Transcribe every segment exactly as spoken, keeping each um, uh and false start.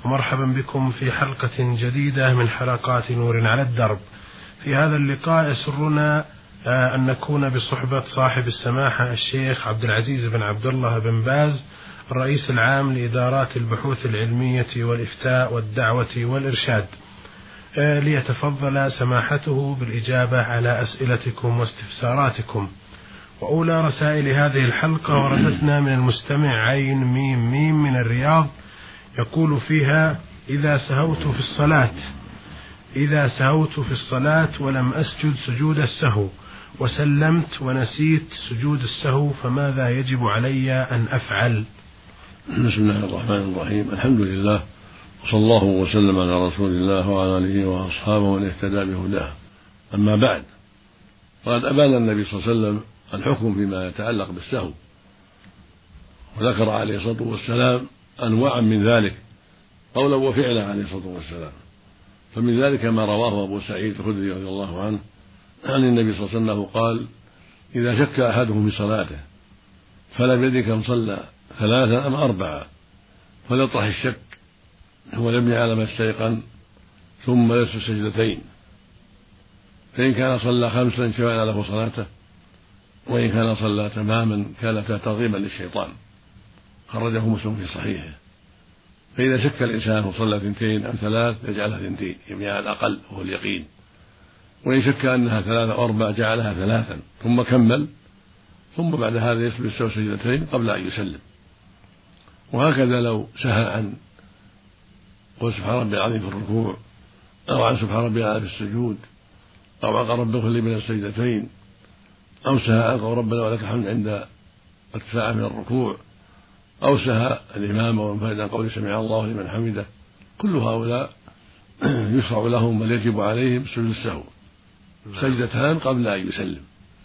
ومرحبا بكم في حلقة جديدة من حلقات نور على الدرب. في هذا اللقاء يسرنا أن نكون بصحبة صاحب السماحة الشيخ عبد العزيز بن عبد الله بن باز، الرئيس العام لإدارات البحوث العلمية والإفتاء والدعوة والإرشاد، ليتفضل سماحته بالإجابة على أسئلتكم واستفساراتكم. وأولى رسائل هذه الحلقة وردتنا من المستمع عين ميم ميم من الرياض، يقول فيها: إذا سهوت في الصلاة إذا سهوت في الصلاة ولم أسجد سجود السهو وسلمت ونسيت سجود السهو، فماذا يجب علي أن أفعل؟ بسم الله الرحمن الرحيم. الحمد لله، وصلى الله وسلم على رسول الله وعلى آله وأصحابه من اهتدى بهداه. أما بعد، فقد أبان النبي صلى الله عليه وسلم الحكم فيما يتعلق بالسهو، وذكر عليه الصلاة والسلام أنواعا من ذلك قولا وفعلا عليه الصلاة والسلام. فمن ذلك ما رواه أبو سعيد الخدري رضي الله عنه عن النبي صلى الله عليه وسلم قال: إذا شك أحدهم في صلاته فلم يدرك كم صلى ثلاثا أم أربعة فليطرح الشك ولم يعلم استيقن ثم يسجد سجدتين، فإن كان صلى خمسا شفعنا له صلاته، وإن كان صلى تماما كانتا ترغيبا للشيطان. خرجه مسلم في صحيحه. فإذا شك الإنسان صلى ثنتين أم ثلاث يجعلها ثنتين، يعني على الأقل وهو اليقين. وإن شك أنها ثلاثة أو أربعة جعلها ثلاثا ثم كمل، ثم بعد هذا يسجد السهو سجدتين قبل أن يسلم. وهكذا لو سهى عن قول سبحان ربي العظيم في الركوع، أو عن سبحان ربي العظيم في السجود، أو عن رب اغفر لي من السجدتين، أو سهى عن قول ربنا ولك الحمد عند ارتفاعه من الركوع، أو سهى الإمام وانفرد عن قول سمع الله لمن حمده، كل هؤلاء يشرع لهم بل يجب عليهم سجود السهو سجدتان قبل أن يسلم.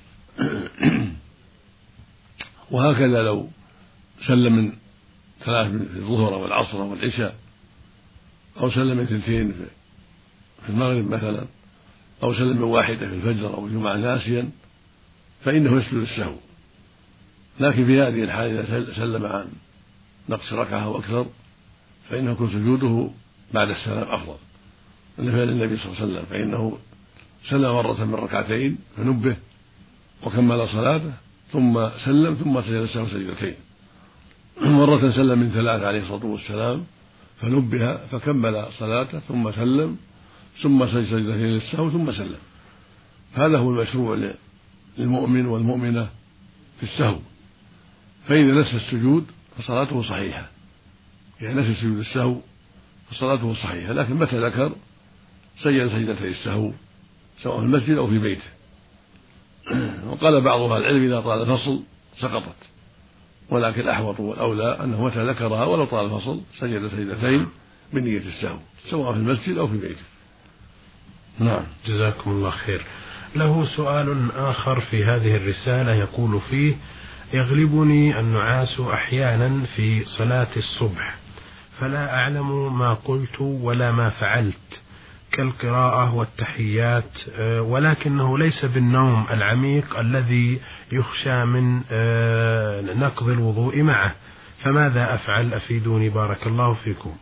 وهكذا لو سلم من ثلاث في الظهر والعصر والعشاء، أو سلم من ثنتين في المغرب مثلا، أو سلم من واحدة في الفجر أو الجمعة ناسيا، فإنه يسجد السهو. لكن في هذه الحال إذا سلم عن نقص ركعة أو أكثر فإنه يكون سجوده بعد السلام أفضل، لفعل النبي صلى الله عليه وسلم، فإنه سلم مرة من ركعتين فنبه وكمل صلاته ثم سلم ثم سجد السهو سجدتين، مرة سلم من ثلاث عليه الصلاة والسلام فنبه فكمل صلاته ثم سلم ثم سجد سجدتين للسهو ثم سلم. هذا هو المشروع للمؤمن والمؤمنة في السهو. فإذا نسي السجود فصلاته صحيحة، يعني نسي سجود السهو فصلاته صحيحة، لكن متى ذكر سجد سجدتي السهو سواء في المسجد أو في بيته. وقال بعض أهل العلم إذا طال الفصل سقطت، ولكن الأحوط والأولى أنه متى ذكرها ولو طال الفصل سجد سجدتين بنية السهو سواء في المسجد أو في بيته. نعم، جزاكم الله خير. له سؤال آخر في هذه الرسالة يقول فيه: يغلبني النعاس أحيانا في صلاة الصبح، فلا أعلم ما قلت ولا ما فعلت كالقراءة والتحيات، ولكنه ليس بالنوم العميق الذي يخشى من نقض الوضوء معه، فماذا أفعل؟ أفيدوني بارك الله فيكم.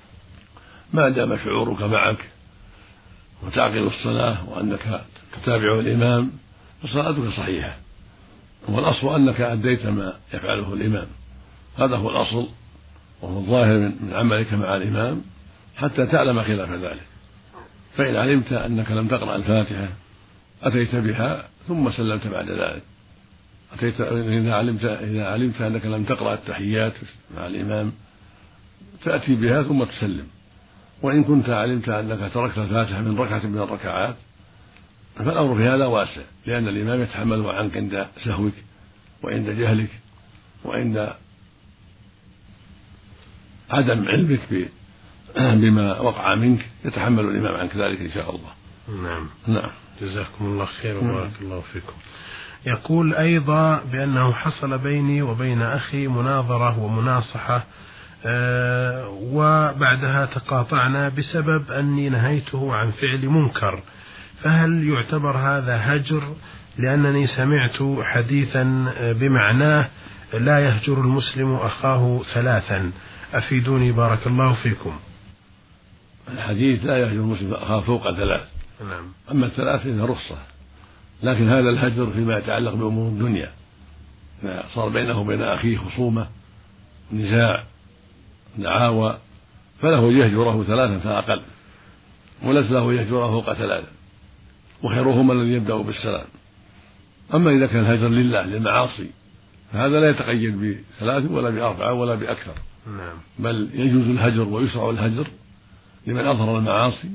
ما دام شعورك معك وتعقل الصلاة وأنك تتابع الإمام فصلاتك صحيحة، والأصل أنك أديت ما يفعله الإمام، هذا هو الأصل وهو الظاهر من عملك مع الإمام حتى تعلم خلاف ذلك. فإن علمت أنك لم تقرأ الفاتحة أتيت بها ثم سلمت بعد ذلك. أتيت إذا علمت إذا علمت أنك لم تقرأ التحيات مع الإمام تأتي بها ثم تسلم. وإن كنت علمت أنك تركت الفاتحة من ركعة من الركعات فالأمر في هذا واسع، لأن الإمام يتحمل عنك عند سهوك وعند جهلك وعند عدم علمك بما وقع منك، يتحمل الإمام عنك ذلك إن شاء الله. نعم نعم، جزاكم الله خير وبارك الله فيكم. يقول أيضا بأنه حصل بيني وبين أخي مناظرة ومناصحة، أه وبعدها تقاطعنا بسبب أني نهيته عن فعل منكر، فهل يعتبر هذا هجر؟ لأنني سمعت حديثا بمعناه: لا يهجر المسلم أخاه ثلاثا. أفيدوني بارك الله فيكم. الحديث لا يهجر المسلم أخاه فوق ثلاث. نعم. أما الثلاث فإنها رخصة، لكن هذا الهجر فيما يتعلق بأمور الدنيا، صار بينه وبين أخيه خصومة نزاع دعاوى فله يهجره ثلاثا فأقل، وليس له يهجره فوق ثلاثة، وخيرهما الذي يبدأ بالسلام. أما إذا كان الهجر لله للمعاصي فهذا لا يتقيد بثلاث ولا بأربعة ولا بأكثر. نعم. بل يجوز الهجر ويشرع الهجر لمن أظهر المعاصي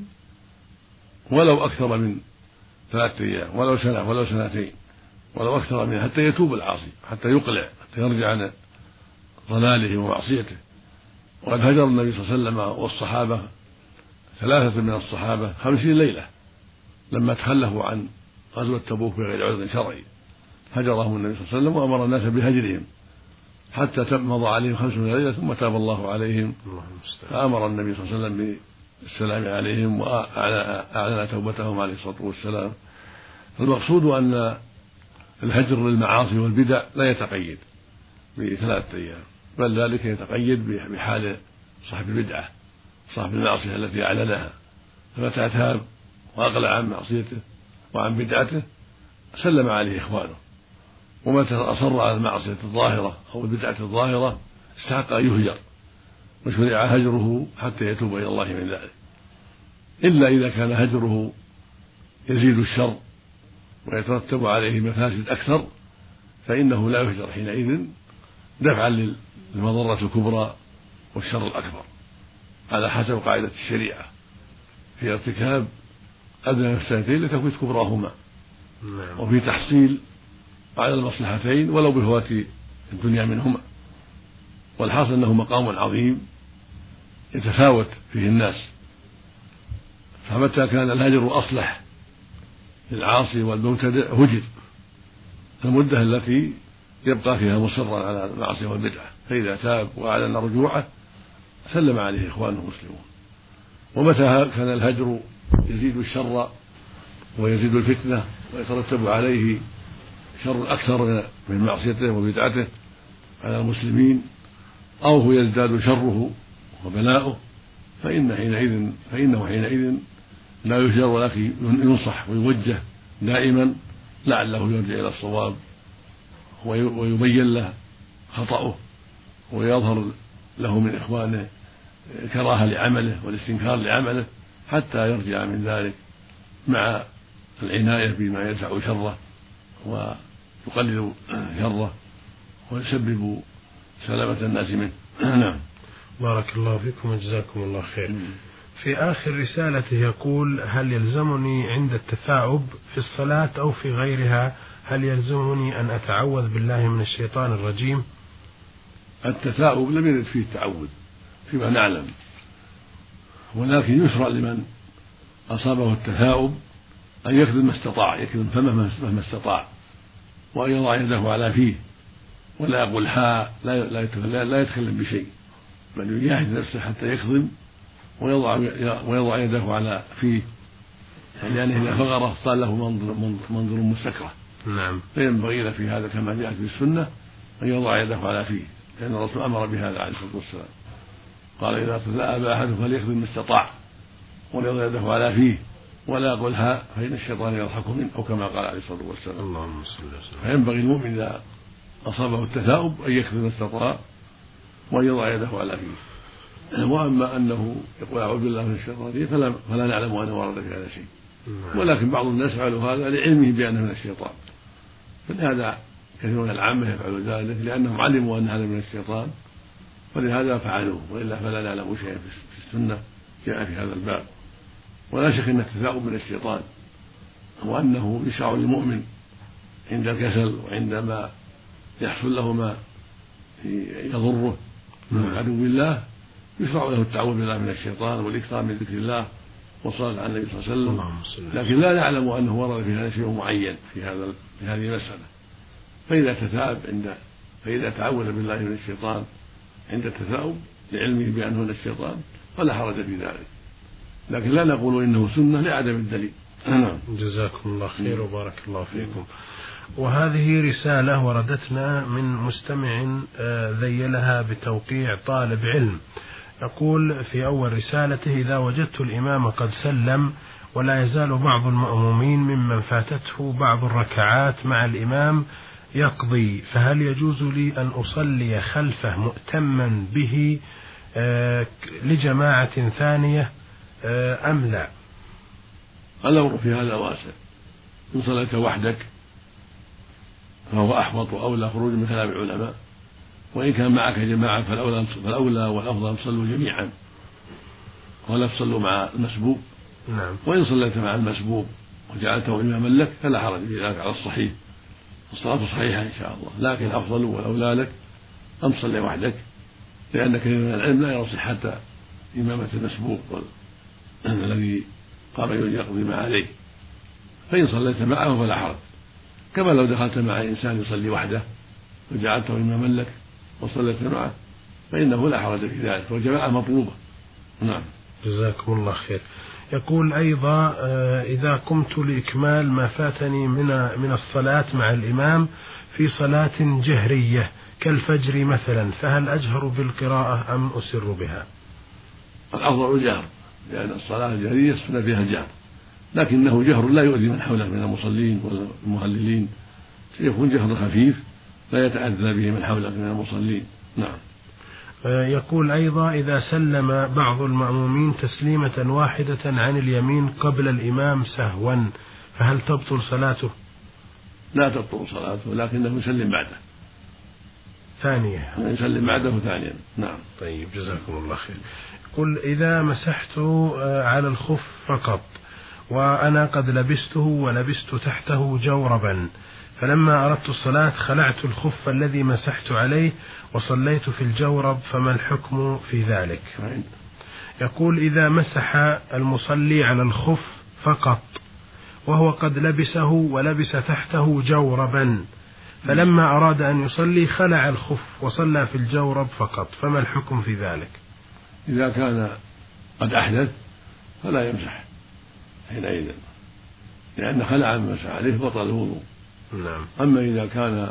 ولو أكثر من ثلاثة أيام، ولو سنة ولو سنتين ولو أكثر منها، حتى يتوب العاصي، حتى يقلع، حتى يرجع عن ضلاله ومعصيته. وقد هجر النبي صلى الله عليه وسلم والصحابة ثلاثة من الصحابة خمسين ليلة لما تخلفوا عن غزوة تبوك بغير عذر شرعي، هجرهم النبي صلى الله عليه وسلم وأمر الناس بهجرهم حتى مضى عليهم خمسون ليلة ثم تاب الله عليهم، فأمر النبي صلى الله عليه وسلم بالسلام عليهم وأعلن توبتهم عليه الصلاة والسلام. المقصود أن الهجر للمعاصي والبدع لا يتقيد بثلاثة أيام، بل ذلك يتقيد بحال صاحب البدعة صاحب المعصية التي أعلنها، فمتى تاب وأقلع عن معصيته وعن بدعته سلم عليه إخوانه، ومتى أصر على المعصية الظاهرة أو البدعة الظاهرة استحق أن يهجر وشرع هجره حتى يتوب إلى الله من ذلك، إلا إذا كان هجره يزيد الشر ويترتب عليه مفاسد أكثر فإنه لا يهجر حينئذ دفعا للمضرة الكبرى والشر الأكبر على حسب قاعدة الشريعة في ارتكاب أدنى مفسدتين لتفويت كبراهما، وفي تحصيل على المصلحتين ولو بفوات الدنيا منهما. والحاصل أنه مقام عظيم يتفاوت فيه الناس، فمتى كان الهجر أصلح للعاصي والمبتدع هجر المدة التي يبقى فيها مصرا على المعصية والبدعة، فإذا تاب وأعلن رجوعه سلم عليه إخوانه المسلمون. ومتى كان الهجر يزيد الشر ويزيد الفتنة ويترتب عليه شر أكثر من معصيته وبدعته على المسلمين أو هو يزداد شره وبلاؤه فإن حينئذ فإنه حينئذ لا يهجر ولكن ينصح ويوجه دائما لعله يرجع إلى الصواب ويبين له خطأه ويظهر له من إخوانه كراهة لعمله والاستنكار لعمله حتى يرجع من ذلك مع العناية بما يدفع شره ويقلل شره ويسبب سلامة الناس منه. نعم. بارك الله فيكم وجزاكم الله خير. في آخر رسالته يقول: هل يلزمني عند التثاؤب في الصلاة أو في غيرها هل يلزمني أن أتعوذ بالله من الشيطان الرجيم؟ التثاؤب لم يرد فيه التعوذ فيما نعلم، ولكن يشرع لمن أصابه التثاؤب أن يكذب ما استطاع، يكذب فمه مهما استطاع، وأن يضع يده على فيه ولا يقول ها، لا, لا, لا يتكلم بشيء، بل يجاهد نفسه حتى يكظم ويضع, ويضع يده على فيه، لأنه إذا فغره صار له منظر, منظر مستكره. نعم. فينبغي له في هذا كما جاءت في السنة أن يضع يده على فيه، لأن الرسول أمر بهذا عليه الصلاة والسلام، قال: إذا تثاءب أحدكم فليكذب ما استطاع وليضع يده على فيه ولا يقول ها فإن الشيطان يضحك منه، أو كما قال عليه الصلاة والسلام. اللهم صل وسلم. فينبغي المؤمن إذا أصابه التثاؤب أن يكذب ما استطاع وأن يضع يده على فيه. وأما أنه يقول أعوذ بالله من الشيطان الرجيم فلا, فلا نعلم أنه ورد في هذا شيء، ولكن بعض الناس يفعل هذا لعلمه بأنه من الشيطان، فلهذا كثير من العامة يفعل ذلك لأنهم علموا أن هذا من الشيطان ولهذا فعلوه، وإلا فلا نعلم شيئا في السنة جاء في هذا الباب. ولا شك أن التثاؤب من الشيطان، وأنه يشرع للمؤمن عند الكسل وعندما يحصل له ما يضره من عدو الله يشرع له التعوذ بالله من الشيطان والإكثار من ذكر الله والصلاة على النبي صلى الله عليه وسلم، لكن لا نعلم أنه ورد في هذا شيء معين في هذا في هذه المسألة. فإذا تثاءب عند فإذا تعوذ بالله من الشيطان عند التثاؤب لعلمه بأنه من الشيطان فلا حرج في ذلك، لكن لا نقول إنه سنة لعدم الدليل. جزاكم الله خير وبارك الله فيكم. وهذه رسالة وردتنا من مستمع ذيلها بتوقيع طالب علم، يقول في أول رسالته: إذا وجدت الإمام قد سلم ولا يزال بعض المأمومين ممن فاتته بعض الركعات مع الإمام يقضي، فهل يجوز لي أن أصلي خلفه مؤتما به آه لجماعة ثانية آه أم لا؟ الأمر في هذا واسع. إن صليت وحدك فهو أحوط وأولى خروج من كلام العلماء، وإن كان معك جماعة فالأولى, فالأولى والأفضل أن تصلوا جميعا ولا تصلوا مع المسبوق. نعم. وإن صليت مع المسبوق وجعلته إماما لك فلا حرج في ذلك على الصحيح، الصلاة صحيحة إن شاء الله، لكن الأفضل والأولى لك أن تصلي وحدك، لأن كثير من العلم لا يرى صحة إمامة المسبوق الذي قام يقضي ما عليه، فإن صليت معه فلا حرج، كما لو دخلت مع إنسان يصلي وحده وجعلته إماما لك وصليت معه فإنه لا حرج في ذلك، والجماعة مطلوبة. نعم. جزاكم الله خير. يقول أيضا: إذا قمت لإكمال ما فاتني من من الصلاة مع الإمام في صلاة جهرية كالفجر مثلا، فهل أجهر بالقراءة أم أسر بها؟ الأفضل الجهر، لأن الصلاة الجهرية السنة فيها الجهر، لكنه جهر لا يؤذي من حولك من المصلين والمهللين، يكون جهر خفيف لا يتأذى به من حولك من المصلين. نعم. يقول أيضا: إذا سلم بعض المأمومين تسليمة واحدة عن اليمين قبل الإمام سهوا فهل تبطل صلاته؟ لا تبطل صلاته، لكنه يسلم بعده ثانية، يسلم بعده ثانيا. نعم. طيب، جزاكم الله خير. يقول: إذا مسحت على الخف فقط وأنا قد لبسته ولبست تحته جوربا، فلما أردت الصلاة خلعت الخف الذي مسحت عليه وصليت في الجورب، فما الحكم في ذلك؟ يقول: إذا مسح المصلي على الخف فقط وهو قد لبسه ولبس تحته جوربا، فلما أراد أن يصلي خلع الخف وصلى في الجورب فقط، فما الحكم في ذلك؟ إذا كان قد أحدث فلا يمسح حينئذ، لأن خلع ما مسح عليه بطل الوضوء. نعم. أما إذا كان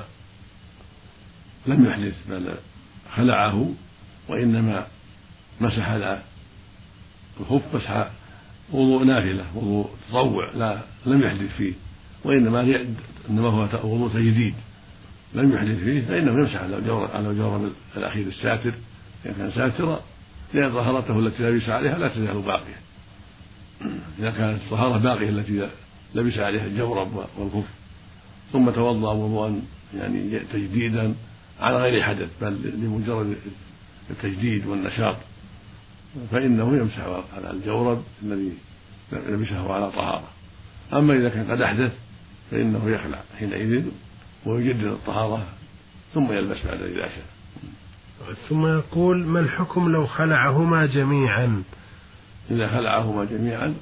لم يحدث بل خلعه وإنما مسح على الخف مسح وضوء نافلة وضوء تطوع لا لم يحدث فيه، وإنما إنما هو وضوء تجديد لم يحدث فيه، فإنه يمسح على الجورب على الجورب الأخير الساتر إذا كان ساترا، لأن طهارته التي لبس عليها لا تزال باقية. إذا كانت الطهارة باقية التي لبس عليها الجورب والخف ثم توضأ وضوءا يعني تجديدا على غير حدث بل لمجرد التجديد والنشاط، فإنه يمسح على الجورب الذي لبسه على طهارة. أما إذا كان قد أحدث فإنه يخلع حينئذ ويجدد الطهارة ثم يلبس بعد إذا شاء. ثم يقول: ما الحكم لو خلعهما جميعا؟ إذا خلعهما جميعا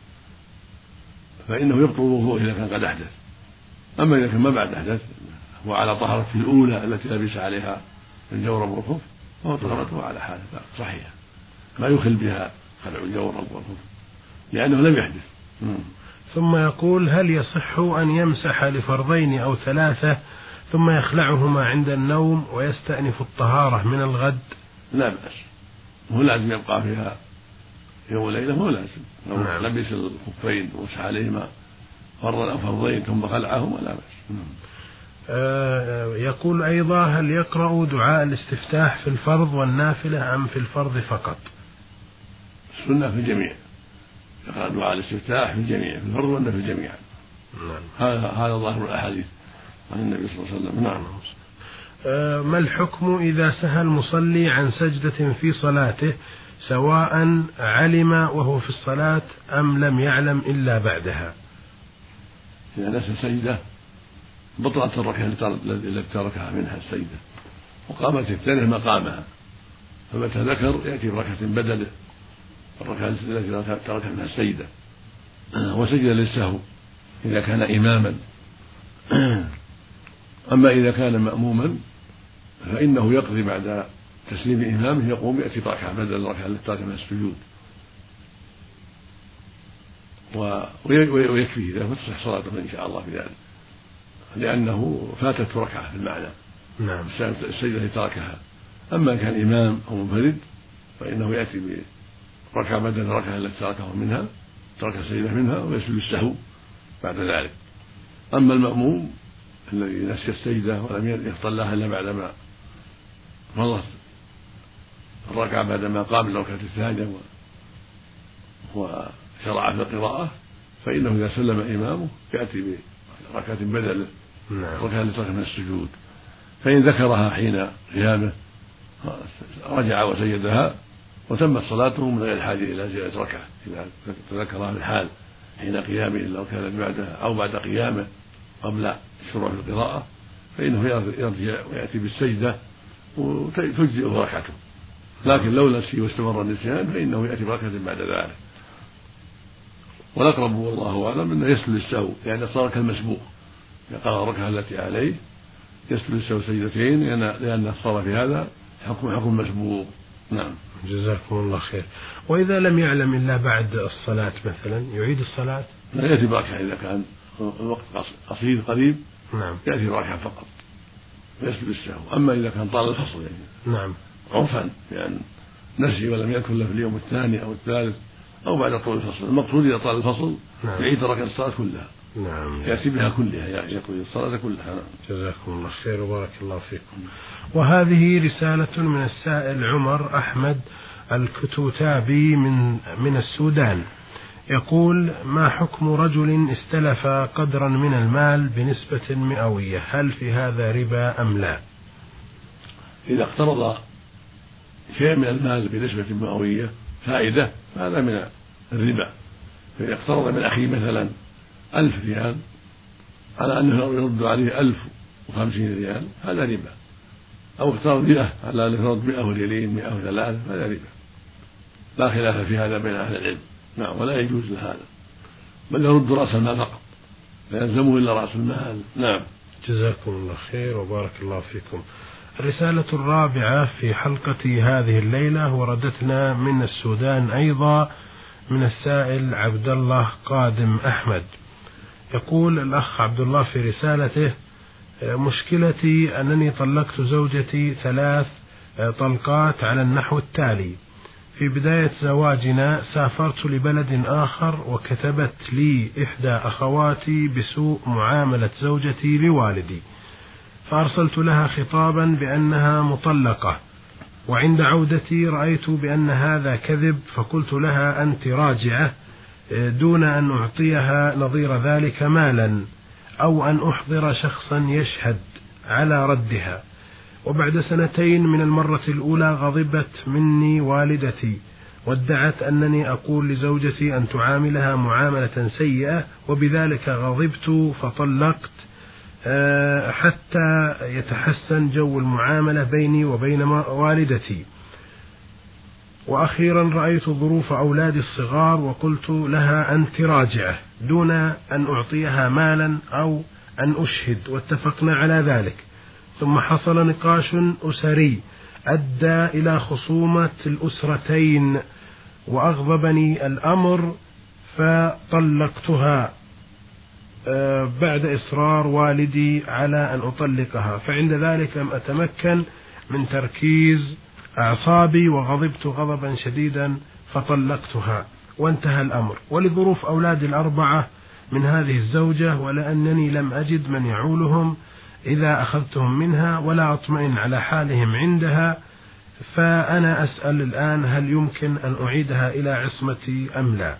فإنه يبطل الوضوء إذا كان قد أحدث. أما إذا كان ما بعد أحدث وعلى طهارته الأولى التي لبس عليها الجورب والخف فهو طهارته على حالة صحيحة ما يخل بها خلع الجورب والخف لأنه لم يحدث. ثم يقول: هل يصح أن يمسح لفرضين أو ثلاثة ثم يخلعهما عند النوم ويستأنف الطهارة من الغد؟ لا بأس، هو لازم يبقى فيها يوم وليلة، هو لازم لو نعم. لبس الخفين ومسح عليهما فرضا أو فرضين ثم خلعهما لا بأس. آه يقول أيضا: هل يقرأ دعاء الاستفتاح في الفرض والنافلة أم في الفرض فقط؟ السنة في الجميع، يقرأ دعاء الاستفتاح في الجميع في الفرض والنافلة جميعا. نعم. هذا هذا ظاهر الأحاديث عن النبي صلى الله عليه وسلم. نعم. آه ما الحكم إذا سهى المصلي عن سجدة في صلاته سواء علم وهو في الصلاة أم لم يعلم إلا بعدها؟ إذا نسى سجدة بطلت الركعة التي تركها منها السجدة وقامت الثانية مقامها، فمتى ذكر يأتي بركعة بدل الركعة التي تركها منها السجدة وسجد للسهو إذا كان إماما. أما إذا كان مأموما فإنه يقضي بعد تسليم إمامه يقوم يأتي بركعة بدل الركعة التي تركها من السجود ويكفيه إذا فتصح صلاته إن شاء الله في ذلك، لأنه فاتت ركعة في المعنى. نعم. السجدة التي تركها. أما كان إمام أو منفرد فإنه يأتي بركعة بدل الركعة التي تركه منها ترك سجدة منها ويسجد السهو بعد ذلك. أما المأموم الذي نسي السجدة ولم يصلها إلا بعدما مضت الركعة بعدما قام من الركعة الثانية وشرع في القراءة فإنه إذا سلم إمامه يأتي بركعة بدل الركعة التي ترك من السجود، فإن ذكرها حين قيامه رجع وسجدها وتمت صلاته من غير حاجة إلى زيادة ركعة إذا تذكرها في الحال حين قيامه لو كانت بعده أو بعد قيامه قبل الشروع في القراءة فإنه يرجع ويأتي بالسجدة وتجزئه ركعته، لكن لو نسي واستمر النسيان فإنه يأتي بركعة بعد ذلك. والأقرب والله أعلم أنه يسجد للسهو لأنه صار كالمسبوق يقرأ الركعة التي عليه يسجد للسهو سجدتين لأنه صار في هذا حكم حكم مسبوق. نعم. جزاكم الله خير. وإذا لم يعلم إلا بعد الصلاة مثلا يعيد الصلاة؟ لا، يأتي بركعة إذا كان الوقت قصير قريب. نعم. يأتي بركعة فقط ويسجد السهو. أما إذا كان طال الفصل يعني نعم عرفا لأن نسي ولم يكن له في اليوم الثاني أو الثالث أو بعد طول الفصل، المقصود إذا طال الفصل نعم. يعيد ركعة الصلاة كلها. نعم. يأتي بها كلها يقضي الصلاة كلها. نعم. جزاكم الله خير وبارك الله فيكم. وهذه رسالة من السائل عمر أحمد الكتوتابي من من السودان، يقول: ما حكم رجل استلف قدرا من المال بنسبة مئوية، هل في هذا ربا أم لا؟ إذا اقترض شيء من المال بنسبة مئوية فائدة هذا من الربا. فإذا اقترض من أخيه مثلا ألف ريال على أنه يرد عليه ألف وخمسين ريال هذا ربا، أو اقترض مئة على أنه يرد مئة ريالين مئة وثلاثة هذا ربا، لا خلاف في هذا بين أهل العلم. نعم. ولا يجوز لهذا، بل يرد رأس المال فقط لا يلزمه إلا رأس المال. نعم. جزاكم الله خير وبارك الله فيكم. الرسالة الرابعة في حلقة هذه الليلة وردتنا من السودان أيضا من السائل عبد الله قادم أحمد، يقول الأخ عبد الله في رسالته: مشكلتي أنني طلقت زوجتي ثلاث طلقات على النحو التالي: في بداية زواجنا سافرت لبلد آخر وكتبت لي إحدى أخواتي بسوء معاملة زوجتي لوالدي، فأرسلت لها خطابا بأنها مطلقة، وعند عودتي رأيت بأن هذا كذب، فقلت لها أنت راجعة دون أن أعطيها نظير ذلك مالا أو أن أحضر شخصا يشهد على ردها. وبعد سنتين من المرة الأولى غضبت مني والدتي وادعت أنني أقول لزوجتي أن تعاملها معاملة سيئة، وبذلك غضبت فطلقت حتى يتحسن جو المعاملة بيني وبين والدتي. وأخيرا رأيت ظروف أولادي الصغار وقلت لها أنت راجعة دون أن أعطيها مالا أو أن أشهد، واتفقنا على ذلك. ثم حصل نقاش أسري أدى إلى خصومة الأسرتين وأغضبني الأمر فطلقتها بعد إصرار والدي على أن أطلقها، فعند ذلك لم أتمكن من تركيز أعصابي وغضبت غضبا شديدا فطلقتها وانتهى الأمر. ولظروف أولادي الأربعة من هذه الزوجة ولأنني لم أجد من يعولهم إذا أخذتهم منها ولا أطمئن على حالهم عندها، فأنا أسأل الآن هل يمكن أن أعيدها إلى عصمتي أم لا؟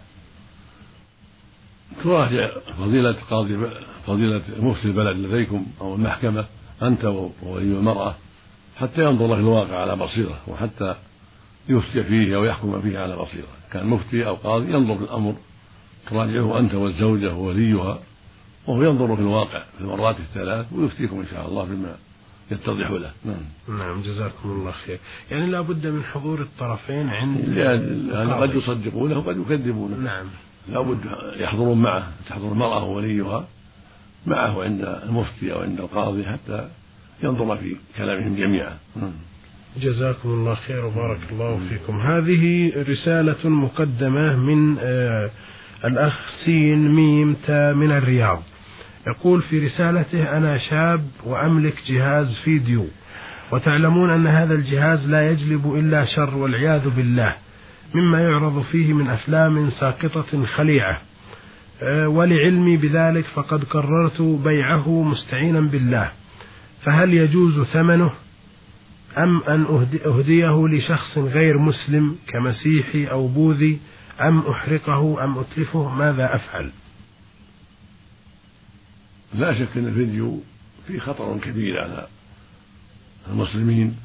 تراجع فضيلة قاضي فضيلة مفتي البلد لديكم أو المحكمة أنت وولي المرأة حتى ينظر لك الواقع على بصيرة، وحتى يفتي فيه أو يحكم فيه على بصيرة. كان مفتي أو قاضي ينظر في الأمر تراجعه أنت والزوجة ووليها، وهو ينظر في الواقع في المرات الثلاث ويفتيكم إن شاء الله بما يتضح له. نعم. نعم. جزاكم الله خير. يعني لا بد من حضور الطرفين عند يعني قد يصدقونه وقد يكذبونه. نعم. لا بد يحضرون معه، تحضر المرأة ووليها معه عند المفتي أو عند القاضي حتى ينظر في كلامهم جميعا. جزاكم الله خير وبارك الله فيكم. هذه رسالة مقدمة من آه الأخ سين ميم تا من الرياض، يقول في رسالته: أنا شاب وأملك جهاز فيديو وتعلمون أن هذا الجهاز لا يجلب إلا شر والعياذ بالله، مما يعرض فيه من أفلام ساقطة خليعة، ولعلمي بذلك فقد قررت بيعه مستعينا بالله، فهل يجوز ثمنه أم أن أهديه لشخص غير مسلم كمسيحي أو بوذي، أم أحرقه أم أتلفه؟ ماذا أفعل؟ لا شك أن الفيديو فيه خطر كبير على المسلمين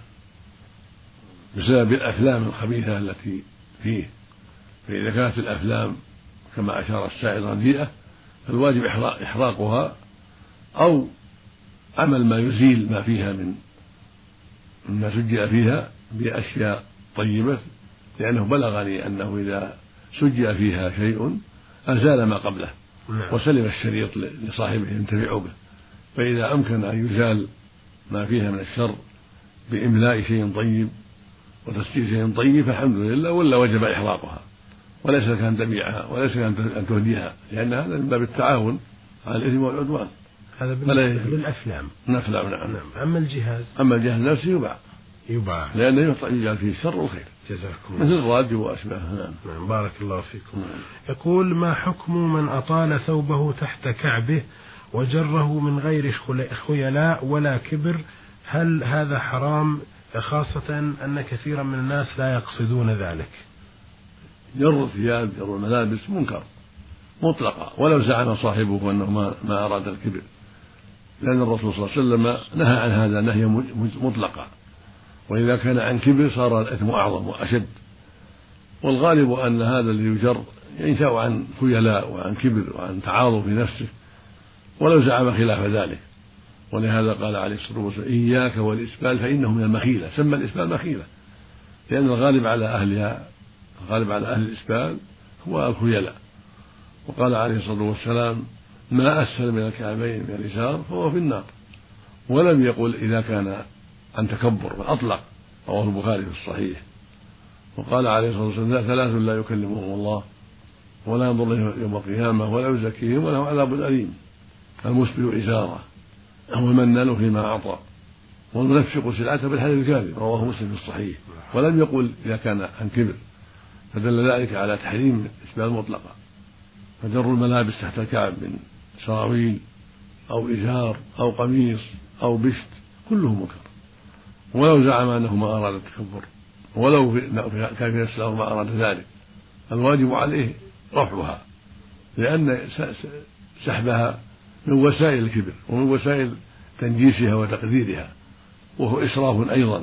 بسبب الأفلام الخبيثة التي فيه، فإذا كانت الأفلام كما أشار السائل رديئة فالواجب إحراقها أو عمل ما يزيل ما فيها من مما سجل فيها بأشياء طيبة، لأنه بلغني أنه إذا سجل فيها شيء أزال ما قبله وسلم الشريط لصاحبه ينتفع به، فإذا أمكن أن يزال ما فيها من الشر بإملاء شيء طيب وتسجيل شيء طيب فالحمد لله، ولا وجب إحراقها، وليس لك أن تبيعها وليس لك أن تهديها، لأن هذا من باب التعاون على الإثم والعدوان. هذا بالنسبة للأفلام. الأفلام نعم. نعم. أما الجهاز أما الجهاز نفسه يباع يباع لأنه يجعل فيه الشر والخير. جزاكم الله. مثل الراديو وأشباهه. نعم. نعم. بارك الله فيكم. نعم. يقول: ما حكم من أطال ثوبه تحت كعبه وجره من غير خيلاء ولا كبر؟ هل هذا حرام، خاصة أن كثيرا من الناس لا يقصدون ذلك؟ جر الثياب جر الملابس منكر مطلقا، ولو زعم صاحبه أنه ما, ما أراد الكبر، لأن الرسول صلى الله عليه وسلم نهى عن هذا نهي مطلقا، وإذا كان عن كبر صار الإثم أعظم وأشد. والغالب أن هذا اللي يجر ينشأ عن خيلاء وعن كبر وعن تعاظم في نفسه، ولو زعم خلاف ذلك. ولهذا قال عليه الصلاة والسلام: إياك والإسبال فإنه من المخيلة. سمى الإسبال مخيلة لأن الغالب على أهلها الغالب على أهل الإسبال هو الخيلاء. وقال عليه الصلاة والسلام: ما أسفل من الكعبين من الإزار فهو في النار. ولم يقل إذا كان عن تكبر، فأطلق. رواه البخاري في الصحيح. وقال عليه الصلاة والسلام: ثلاث لا يكلمهم الله ولا ينظر إليهم يوم القيامة ولا يزكيهم ولهم عذاب أليم: المسبل إزاره والمنان فيما أعطى والمنفق سلعته بالحديث الكاذب. رواه مسلم في الصحيح. ولم يقل إذا كان عن كبر، فدل ذلك على تحريم إسبال مطلقا. فجر الملابس تحت الكعب من سراويل أو إزار أو قميص أو بشت كله منكر، ولو زعم أنه ما أراد التكبر، ولو كان في نفسه ما أراد ذلك. الواجب عليه رفعها، لأن سحبها من وسائل الكبر ومن وسائل تنجيسها وتقديرها، وهو إسراف أيضا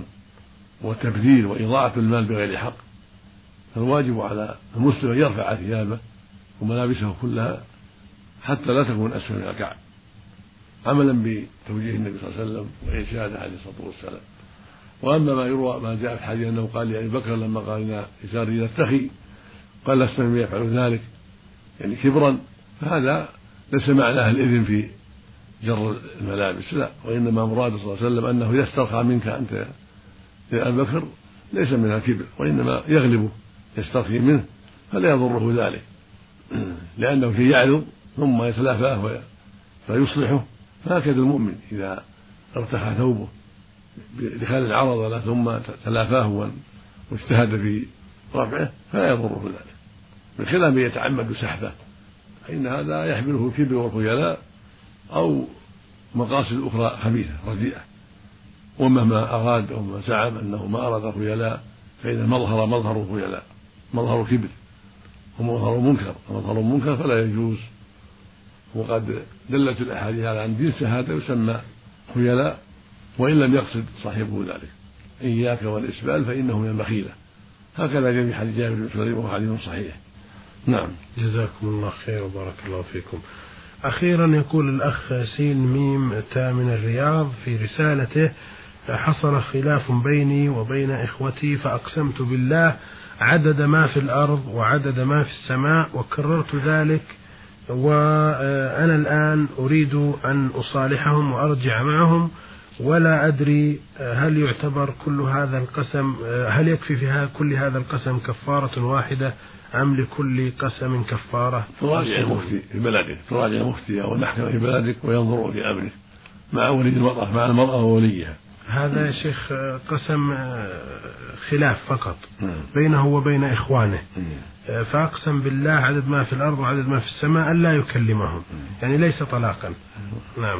وتبذير وإضاعة المال بغير حق. فالواجب على المسلم أن يرفع ثيابه وملابسه كلها حتى لا تكون أسفل من الكعب، عملا بتوجيه النبي صلى الله عليه وسلم وإرشاده عليه الصلاة والسلام. وأما ما يروى ما جاء في الحديث أنه قال لأبي بكر لما قال إن إزاري يرتخي قال: لست من يفعل ذلك، يعني كبرا، فهذا ليس معناه الإذن في جر الملابس، لا، وإنما مراد صلى الله عليه وسلم أنه إذا استرخى منك أنت يا أبي بكر ليس من الكبر، وإنما يغلبه يسترخي منه فلا يضره ذلك، لأنه في يعرض ثم يتلافاه فيصلحه. فهكذا المؤمن إذا ارتخى ثوبه بدخال العرض له ثم تلافاه واجتهد في رفعه فلا يضره ذلك، بخلاف من يتعمد سحبه فإن هذا يحمله الكبر والخيلاء أو مقاصد أخرى خبيثة رديئة. ومهما أراد وما زعم أنه ما أراد الخيلاء فإن المظهر مظهر الخيلاء مظهر كبر ومظهر منكر، ومظهر منكر فلا يجوز. وقد دلت الأحاديث على أن جنس هذا يسمى خيلاء وإن لم يقصد صاحبه ذلك: إياك والإسبال فإنه من المخيلة. هكذا جاء في حديث جابر بن سليم وهو حديث صحيح. نعم. جزاكم الله خير وبارك الله فيكم. أخيرا يقول الأخ سين ميم تا من الرياض في رسالته: حصل خلاف بيني وبين إخوتي فأقسمت بالله عدد ما في الأرض وعدد ما في السماء وكررت ذلك، وأنا الآن أريد أن أصالحهم وأرجع معهم، ولا أدري هل يعتبر كل هذا القسم هل يكفي فيها كل هذا القسم كفارة واحدة أم لكل قسم كفارة؟ تراجع المفتي في بلدك، تراجع المفتي أو المحكمة في بلدك وينظروا في أمرك مع ولي المرأة مع المرأة ووليها، هذا يا شيخ قسم خلاف فقط بينه وبين إخوانه، فأقسم بالله عدد ما في الأرض وعدد ما في السماء ألا يكلمهم، يعني ليس طلاقا. نعم.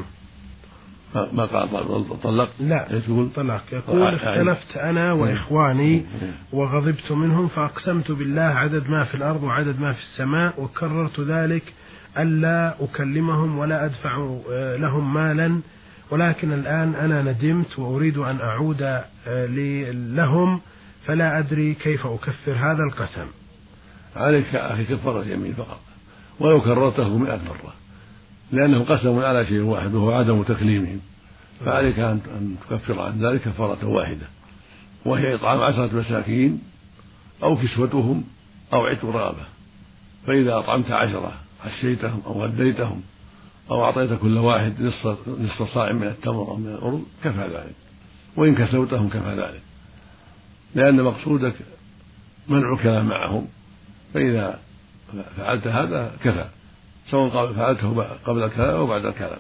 ما قال طلق؟ لا يقول طلاق، يقول اختلفت أنا وإخواني وغضبت منهم فأقسمت بالله عدد ما في الأرض وعدد ما في السماء، وكررت ذلك ألا أكلمهم ولا أدفع لهم مالا، ولكن الآن أنا ندمت وأريد أن أعود لهم، فلا أدري كيف أكفر هذا القسم. عليك يا أخي كفارة يمين فقط، ولو كررته مئة مرة، لأنه قسم على شيء واحد وهو عدم تكليمهم، فعليك أن تكفر عن ذلك كفارة واحدة، وهي إطعام عشرة مساكين أو كسوتهم أو عتق رقبة. فإذا أطعمت عشرة عشيتهم أو غديتهم أو أعطيت كل واحد نصف, نصف صاع من التمر أو من الأرز كفى ذلك، وإن كسوتهم كفى ذلك، لأن مقصودك منع الكلام معهم، فإذا فعلت هذا كفى، سواء فعلته قبل الكلام أو بعد الكلام.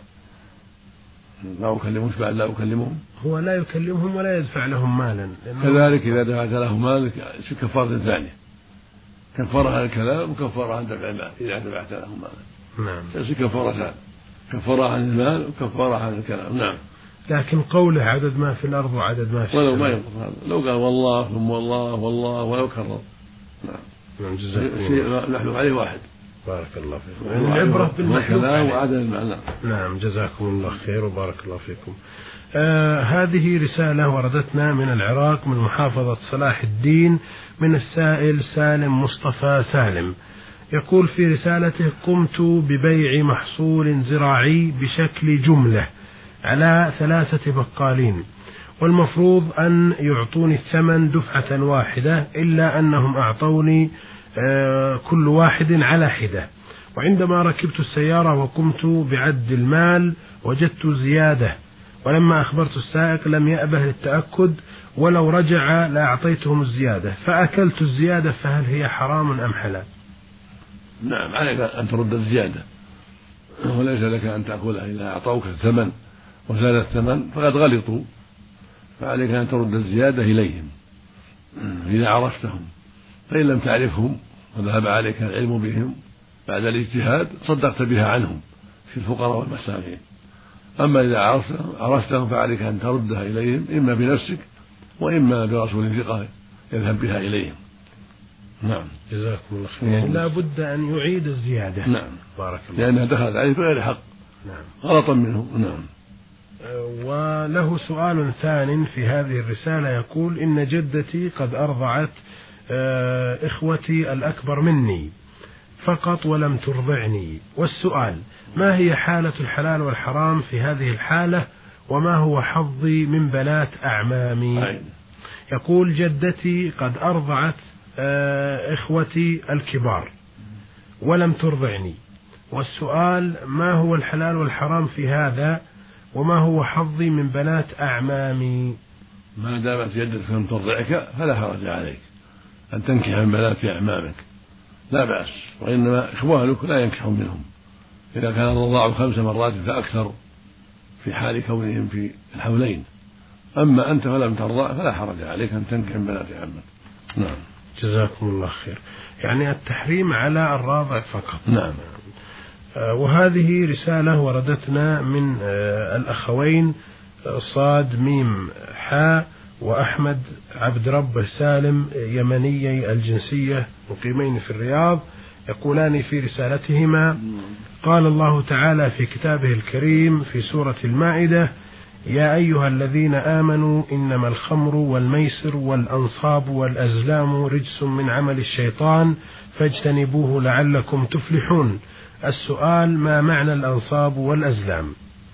لا أكلمهم بعد لا أكلمهم، هو لا يكلمهم ولا يدفع لهم مالا، كذلك إذا دفعت لهم مال كفارة ثانية، كفارة عن الكلام وكفارة عن دفع المال إذا دفعت لهم مالا. نعم. كفارتان، كفارة عن المال وكفارة عن الكلام. نعم. لكن قوله عدد ما في الأرض وعدد ما في السماء ولو ما يضر هذا، لو قال والله ثم والله والله ولو كرر. نعم. جزاكم الله. نحن عليه واحد. بارك الله فيكم. العبرة بالمحلوف وعدد المعنى. نعم. جزاكم الله خير وبارك الله فيكم. آه هذه رسالة وردتنا من العراق من محافظة صلاح الدين من السائل سالم مصطفى سالم، يقول في رسالته: قمت ببيع محصول زراعي بشكل جملة على ثلاثة بقالين، والمفروض أن يعطوني الثمن دفعة واحدة، إلا أنهم أعطوني آه كل واحد على حدة، وعندما ركبت السيارة وقمت بعد المال وجدت زيادة، ولما أخبرت السائق لم يأبه للتأكد، ولو رجع لأعطيتهم الزيادة، فأكلت الزيادة، فهل هي حرام أم حلال؟ نعم، عليك أن ترد الزيادة، وليس لك أن تأكلها إذا أعطوك الثمن وزاد الثمن فقد غلطوا، فعليك أن ترد الزيادة إليهم إذا عرفتهم، فإن لم تعرفهم وذهب عليك العلم بهم بعد الاجتهاد صدقت بها عنهم في الفقراء والمساكين. أما إذا عرفتهم, عرفتهم فعليك أن تردها إليهم إما بنفسك وإما برسول ثقة يذهب بها إليهم. نعم. جزاكم الله خير. يعني لا بد أن يعيد الزيادة. نعم. بارك الله. لأنها دخلت عليه بغير حق. نعم. غلطا منه. نعم. وله سؤال ثان في هذه الرسالة، يقول: إن جدتي قد أرضعت إخوتي الأكبر مني فقط ولم ترضعني، والسؤال: ما هي حالة الحلال والحرام في هذه الحالة، وما هو حظي من بنات أعمامي؟ أي. يقول: جدتي قد أرضعت إخوتي الكبار ولم ترضعني، والسؤال: ما هو الحلال والحرام في هذا، وما هو حظي من بنات أعمامي؟ ما دامت جدتك لم ترضعك فلا حرج عليك أن تنكح من بنات أعمامك، لا بأس، وإنما إخوانك لا ينكحون منهم إذا كان الرضاع خمس مرات فأكثر في حال كونهم في الحولين. أما أنت فلم ترضع فلا حرج عليك أن تنكح من بنات عمك. نعم. جزاكم الله خير. يعني التحريم على الراضع فقط. نعم. وهذه رسالة وردتنا من الأخوين صاد ميم حاء وأحمد عبد رب سالم يمني الجنسية مقيمين في الرياض، يقولان في رسالتهما: قال الله تعالى في كتابه الكريم في سورة المائدة: يا أيها الذين آمنوا إنما الخمر والميسر والأنصاب والأزلام رجس من عمل الشيطان فاجتنبوه لعلكم تفلحون. السؤال: ما معنى الأنصاب والأزلام؟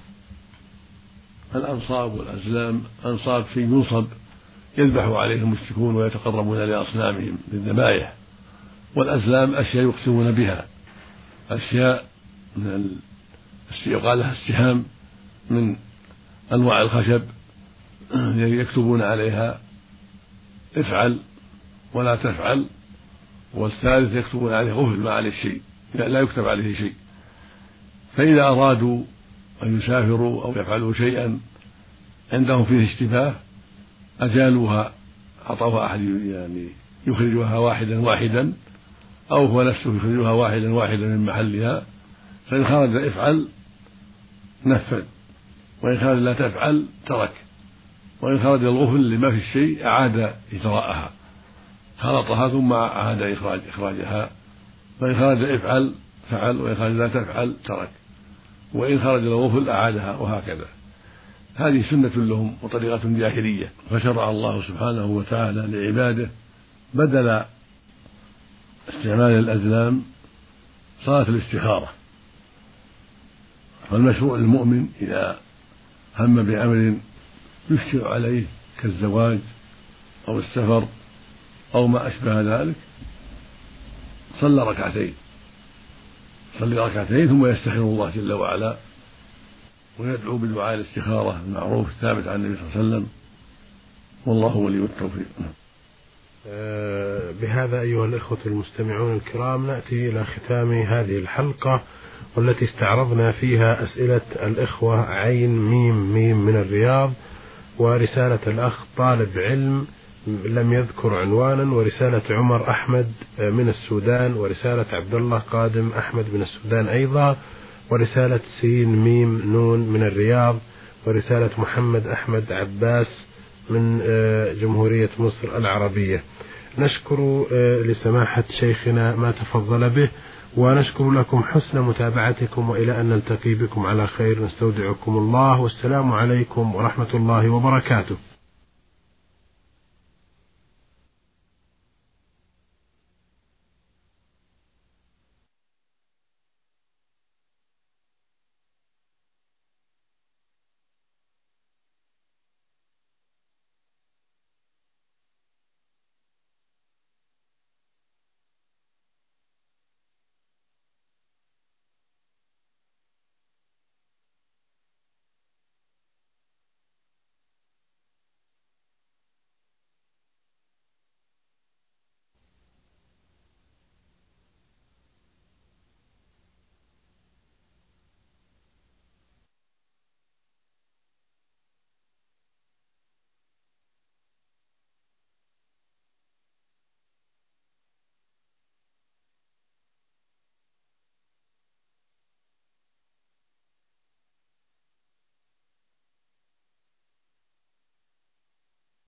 الأنصاب والأزلام أنصاب شيء ينصب يذبح عليه المشركون ويتقربون لأصنامهم بالذبائح، والأزلام أشياء يقسمون بها، أشياء من يقال لها السهام من أنواع الخشب يكتبون عليها افعل ولا تفعل، والثالث يكتبون عليه غفل ما عليه شيء، لا يكتب عليه شيء. فإذا أرادوا أن يسافروا أو يفعلوا شيئا عندهم فيه اشتباه أجالوها، أعطوها أحد يعني يخرجها واحدا واحدا، أو هو نفسه يخرجها واحدا واحدا من محلها، فإن خرج افعل نفذ، وإن خرج لا تفعل ترك، وإن خرج الغفل لما في الشيء أعاد إجراءها، خلطها ثم أعاد إخراج إخراجها، فإن خرج افعل فعل، وإن خرج لا تفعل ترك، وإن خرج الغفل أعادها، وهكذا. هذه سنة لهم وطريقة جاهلية، فشرع الله سبحانه وتعالى لعباده بدل استعمال الأزلام صلاة الاستخارة. فالمشروع للمؤمن إذا هم بأمر يشكل عليه كالزواج أو السفر أو ما أشبه ذلك صلى ركعتين صلي ركعتين ثم يستخير الله جل وعلا ويدعو بدعاء الاستخارة المعروف الثابت عن النبي صلى الله عليه وسلم، والله ولي التوفيق. بهذا أيها الإخوة المستمعون الكرام نأتي إلى ختام هذه الحلقة، والتي استعرضنا فيها أسئلة الإخوة عين ميم ميم من الرياض، ورسالة الأخ طالب علم لم يذكر عنوانا، ورسالة عمر أحمد من السودان، ورسالة عبد الله قادم أحمد من السودان أيضا، ورسالة سين ميم نون من الرياض، ورسالة محمد أحمد عباس من جمهورية مصر العربية. نشكر لسماحة شيخنا ما تفضل به، ونشكر لكم حسن متابعتكم، وإلى أن نلتقي بكم على خير. نستودعكم الله، والسلام عليكم ورحمة الله وبركاته.